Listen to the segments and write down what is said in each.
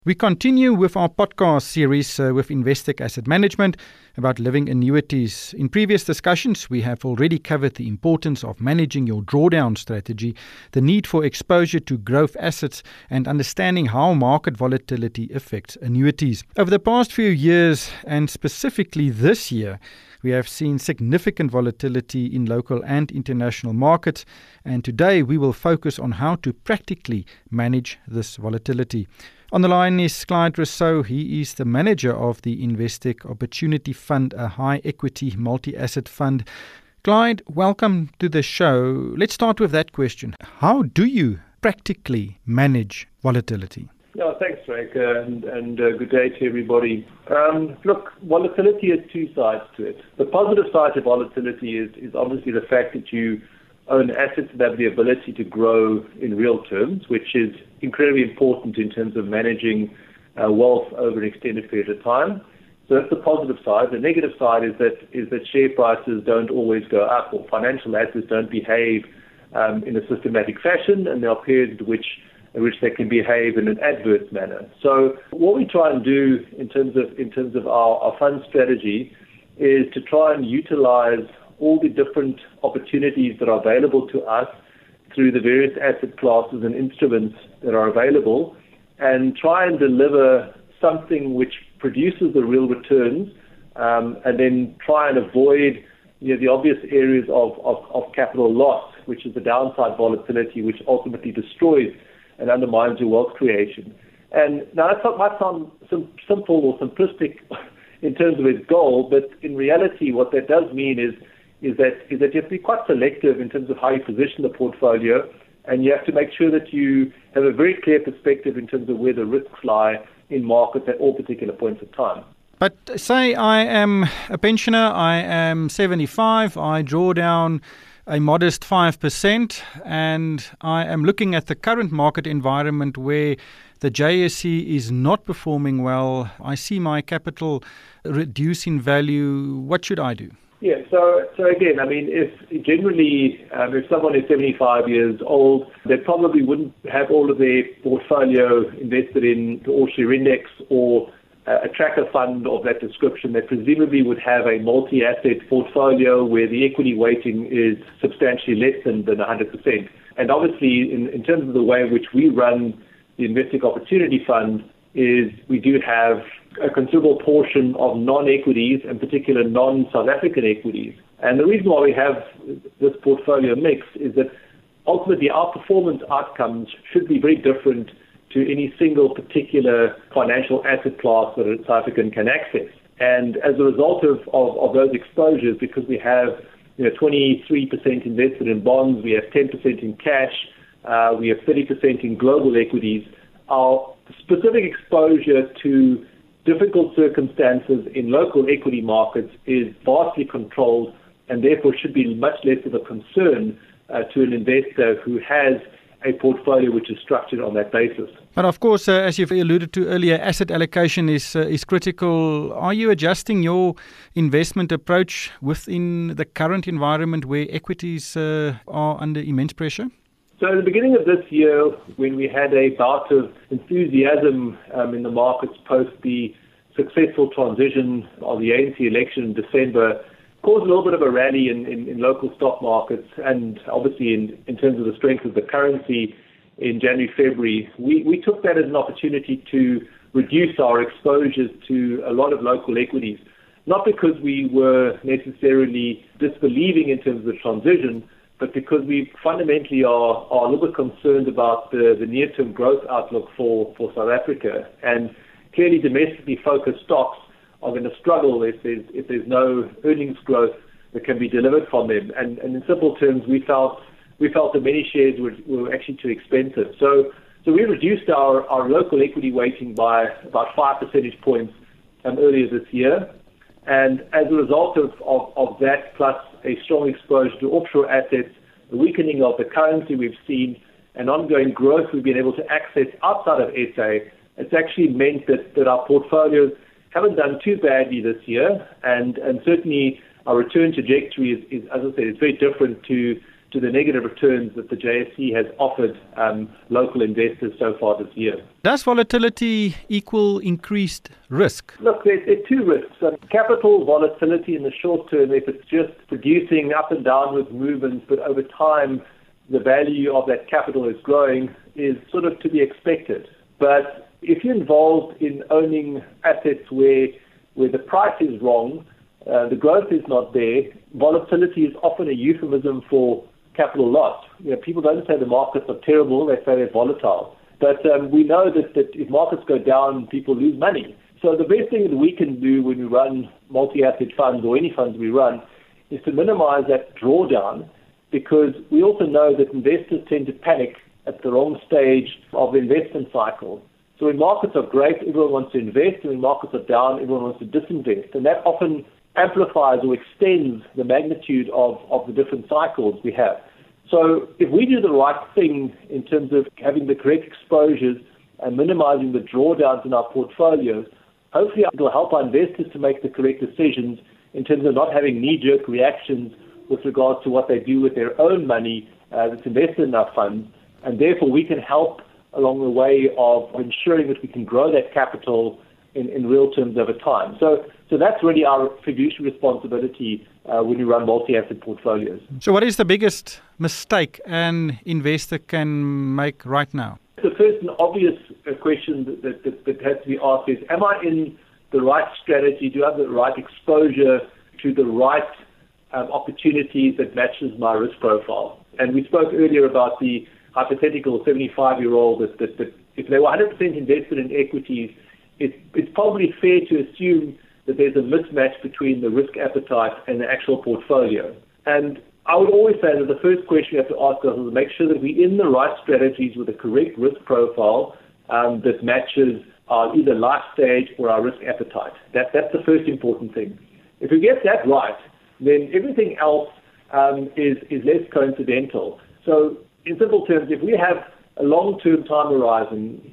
We continue with our podcast series with Investec Asset Management about living annuities. In previous discussions, we have already covered the importance of managing your drawdown strategy, the need for exposure to growth assets, and understanding how market volatility affects annuities. Over the past few years, and specifically this year, we have seen significant volatility in local and international markets, and today we will focus on how to practically manage this volatility. On the line is Clyde Rousseau. He is the manager of the Investec Opportunity Fund, a high equity multi-asset fund. Clyde, welcome to the show. Let's start with that question. How do you practically manage volatility? Yeah, thanks, Frank, and good day to everybody. Look, volatility has two sides to it. The positive side of volatility is obviously the fact that you own assets that have the ability to grow in real terms, which is incredibly important in terms of managing wealth over an extended period of time. So that's the positive side. The negative side is that share prices don't always go up, or financial assets don't behave in a systematic fashion, and there are periods in which they can behave in an adverse manner. So what we try and do in terms of our fund strategy is to try and utilize all the different opportunities that are available to us through the various asset classes and instruments that are available, and try and deliver something which produces the real returns, and then try and avoid the obvious areas of capital loss, which is the downside volatility, which ultimately destroys and undermines your wealth creation. And now that might sound simple or simplistic in terms of its goal, but in reality what that does mean is that you have to be quite selective in terms of how you position the portfolio, and you have to make sure that you have a very clear perspective in terms of where the risks lie in markets at all particular points of time. But say I am a pensioner, I am 75, I draw down a modest 5%, and I am looking at the current market environment where the JSE is not performing well. I see my capital reduce in value. What should I do? Yeah, so again, I mean, if someone is 75 years old, they probably wouldn't have all of their portfolio invested in the All-Share Index or a tracker fund of that description. They presumably would have a multi-asset portfolio where the equity weighting is substantially less than 100%. And obviously, in terms of the way in which we run the Investec Opportunity Fund, is we do have a considerable portion of non-equities, in particular non-South African equities. And the reason why we have this portfolio mix is that ultimately our performance outcomes should be very different to any single particular financial asset class that a South African can access. And as a result of those exposures, because we have 23% invested in bonds, we have 10% in cash, we have 30% in global equities, our specific exposure to difficult circumstances in local equity markets is vastly controlled, and therefore should be much less of a concern to an investor who has a portfolio which is structured on that basis. But of course, as you've alluded to earlier, asset allocation is critical. Are you adjusting your investment approach within the current environment where equities are under immense pressure? So at the beginning of this year, when we had a bout of enthusiasm in the markets post the successful transition of the ANC election in December, caused a little bit of a rally in local stock markets, and obviously in terms of the strength of the currency in January, February, we took that as an opportunity to reduce our exposures to a lot of local equities, not because we were necessarily disbelieving in terms of the transition, but because we fundamentally are a little bit concerned about the near-term growth outlook for South Africa. And clearly domestically focused stocks are going to struggle if there's no earnings growth that can be delivered from them. And in simple terms, we felt that many shares were actually too expensive. So we reduced our local equity weighting by about 5 percentage points earlier this year. And as a result of that, plus a strong exposure to offshore assets, the weakening of the currency we've seen, and ongoing growth we've been able to access outside of SA, it's actually meant that our portfolios haven't done too badly this year, and certainly our return trajectory is, as I said, it's very different to to the negative returns that the JSE has offered local investors so far this year. Does volatility equal increased risk? Look, there are two risks. Capital volatility in the short term, if it's just producing up and downward movements, but over time the value of that capital is growing, is sort of to be expected. But if you're involved in owning assets where the price is wrong, the growth is not there, volatility is often a euphemism for capital loss. People don't say the markets are terrible, they say they're volatile. But we know that if markets go down, people lose money. So the best thing that we can do when we run multi-asset funds or any funds we run is to minimize that drawdown, because we also know that investors tend to panic at the wrong stage of the investment cycle. So when markets are great, everyone wants to invest, and when markets are down, everyone wants to disinvest. And that often amplifies or extends the magnitude of the different cycles we have. So if we do the right thing in terms of having the correct exposures and minimizing the drawdowns in our portfolios, hopefully it will help our investors to make the correct decisions in terms of not having knee-jerk reactions with regards to what they do with their own money that's invested in our funds. And therefore we can help along the way of ensuring that we can grow that capital in real terms over time. So that's really our fiduciary responsibility when we run multi-asset portfolios. So what is the biggest mistake an investor can make right now? The first and obvious question that has to be asked is, am I in the right strategy? Do I have the right exposure to the right opportunities that matches my risk profile? And we spoke earlier about the hypothetical 75-year-old that if they were 100% invested in equities, it's probably fair to assume that there's a mismatch between the risk appetite and the actual portfolio. And I would always say that the first question you have to ask ourselves is make sure that we're in the right strategies with the correct risk profile that matches our either life stage or our risk appetite. That's the first important thing. If we get that right, then everything else is less coincidental. So in simple terms, if we have a long-term time horizon,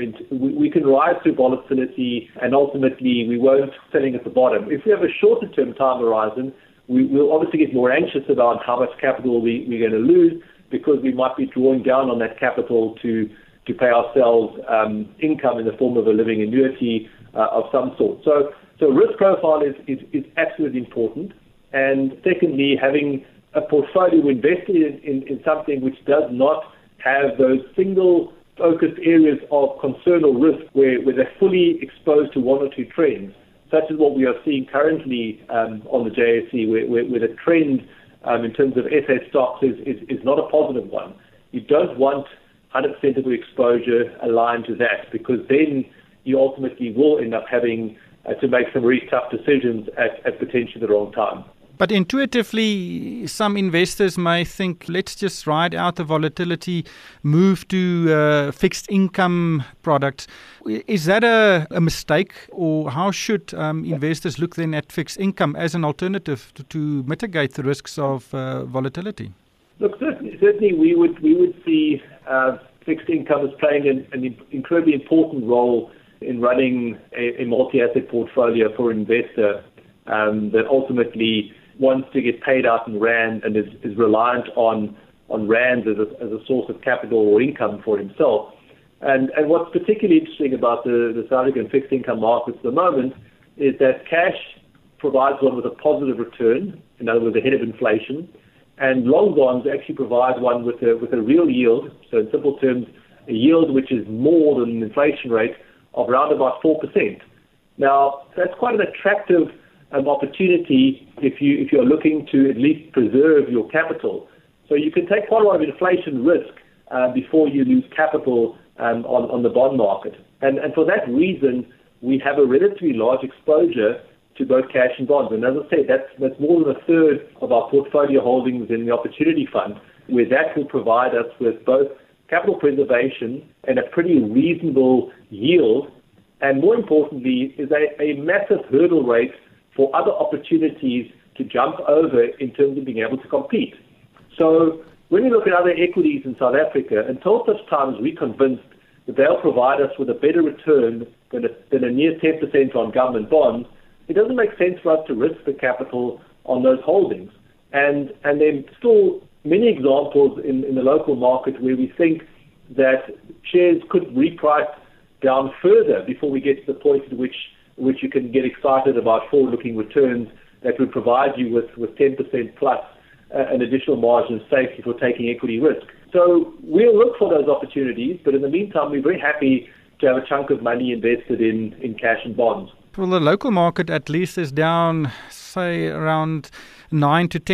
we can rise through volatility and ultimately we won't selling at the bottom. If we have a shorter-term time horizon, we'll obviously get more anxious about how much capital we're going to lose, because we might be drawing down on that capital to pay ourselves income in the form of a living annuity of some sort. So risk profile is absolutely important. And secondly, having a portfolio invested in something which does not have those single focused areas of concern or risk where they're fully exposed to one or two trends, such as what we are seeing currently on the JSE, where the trend in terms of SA stocks is not a positive one. You don't want 100% of your exposure aligned to that, because then you ultimately will end up having to make some really tough decisions at potentially the wrong time. But intuitively, some investors may think, let's just ride out the volatility, move to fixed income products. Is that a mistake, or how should investors look then at fixed income as an alternative to mitigate the risks of volatility? Look, certainly we would see fixed income as playing an incredibly important role in running a multi-asset portfolio for an investor that ultimately wants to get paid out in rand and is reliant on rands as a source of capital or income for himself. And what's particularly interesting about the South African fixed income markets at the moment is that cash provides one with a positive return, in other words, ahead of inflation, and long bonds actually provide one with a real yield. So in simple terms, a yield which is more than the inflation rate of around about 4%. Now, that's quite an attractive opportunity if you're looking to at least preserve your capital. So you can take quite a lot of inflation risk before you lose capital on the bond market. And for that reason, we have a relatively large exposure to both cash and bonds. And as I said, that's more than a third of our portfolio holdings in the Opportunity Fund, where that will provide us with both capital preservation and a pretty reasonable yield, and more importantly, is a massive hurdle rate for other opportunities to jump over in terms of being able to compete. So when we look at other equities in South Africa, until such times we're convinced that they'll provide us with a better return than a near 10% on government bonds, it doesn't make sense for us to risk the capital on those holdings. And then still many examples in the local market where we think that shares could reprice down further before we get to the point at which you can get excited about forward-looking returns that would provide you with 10% plus an additional margin of safety for taking equity risk. So we'll look for those opportunities, but in the meantime, we're very happy to have a chunk of money invested in cash and bonds. Well, the local market at least is down, say, around 9 to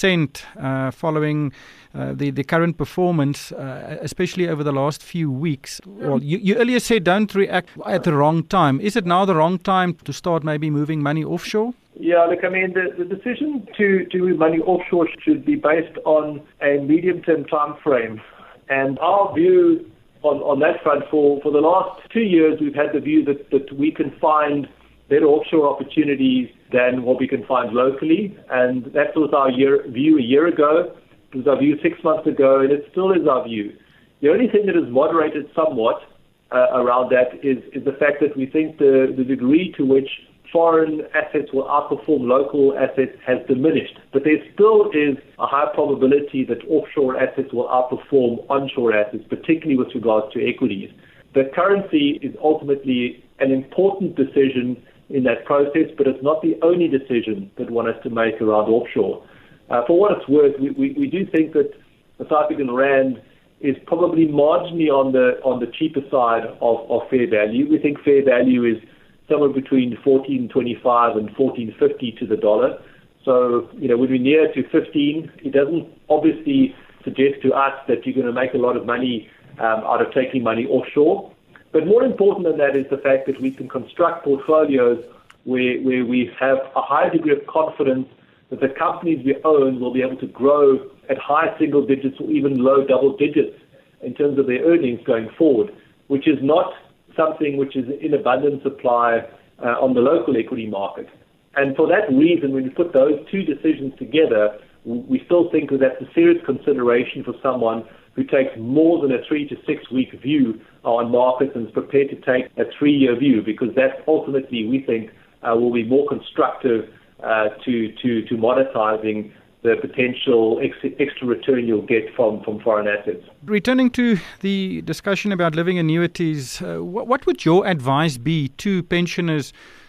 10% following the current performance, especially over the last few weeks. Well, you earlier said don't react at the wrong time. Is it now the wrong time to start maybe moving money offshore? Yeah, look, I mean, the decision to move money offshore should be based on a medium-term time frame. And our view on that front, for the last 2 years, we've had the view that we can find better offshore opportunities than what we can find locally. And that was our view a year ago. It was our view 6 months ago, and it still is our view. The only thing that has moderated somewhat around that is the fact that we think the degree to which foreign assets will outperform local assets has diminished. But there still is a high probability that offshore assets will outperform onshore assets, particularly with regards to equities. The currency is ultimately an important decision in that process, but it's not the only decision that one has to make around offshore. For what it's worth, we do think that the South African rand is probably marginally on the cheaper side of fair value. We think fair value is somewhere between 14.25 and 14.50 to the dollar. So, when we're near to 15, it doesn't obviously suggest to us that you're going to make a lot of money out of taking money offshore. But more important than that is the fact that we can construct portfolios where we have a high degree of confidence that the companies we own will be able to grow at high single digits or even low double digits in terms of their earnings going forward, which is not something which is in abundant supply on the local equity market. And for that reason, when you put those two decisions together, we still think that that's a serious consideration for someone who takes more than a 3 to 6 week view on markets and is prepared to take a 3-year view, because that ultimately, we think, will be more constructive to monetizing the potential extra return you'll get from foreign assets. Returning to the discussion about living annuities, what would your advice be to pensioners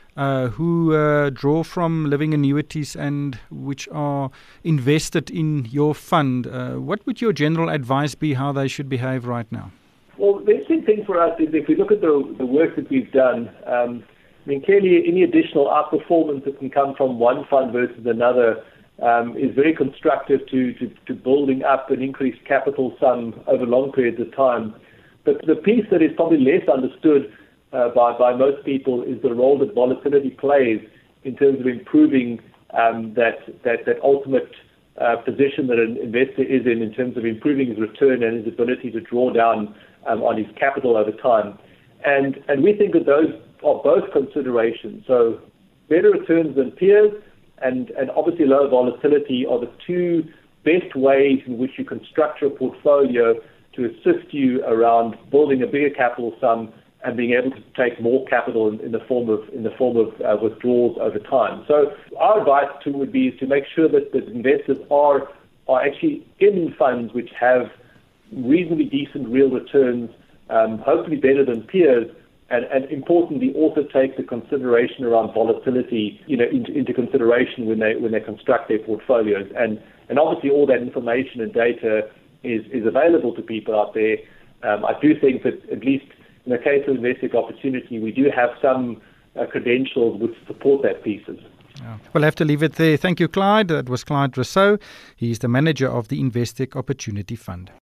who draw from living annuities and which are invested in your fund? What would your general advice be how they should behave right now? Well, the interesting thing for us is if we look at the work that we've done, clearly any additional outperformance that can come from one fund versus another is very constructive to building up an increased capital sum over long periods of time. But the piece that is probably less understood by most people is the role that volatility plays in terms of improving that ultimate position that an investor is in terms of improving his return and his ability to draw down on his capital over time. And we think that those are both considerations. So better returns than peers and obviously low volatility are the two best ways in which you can structure a portfolio to assist you around building a bigger capital sum and being able to take more capital in the form of withdrawals over time. So our advice would be to make sure that the investors are actually in funds which have reasonably decent real returns, hopefully better than peers, and importantly also take the consideration around volatility into consideration when they construct their portfolios. And obviously all that information and data is available to people out there. I do think that at least in the case of Investec Opportunity, we do have some credentials which support that thesis. We'll have to leave it there. Thank you, Clyde. That was Clyde Rousseau. He's the manager of the Investec Opportunity Fund.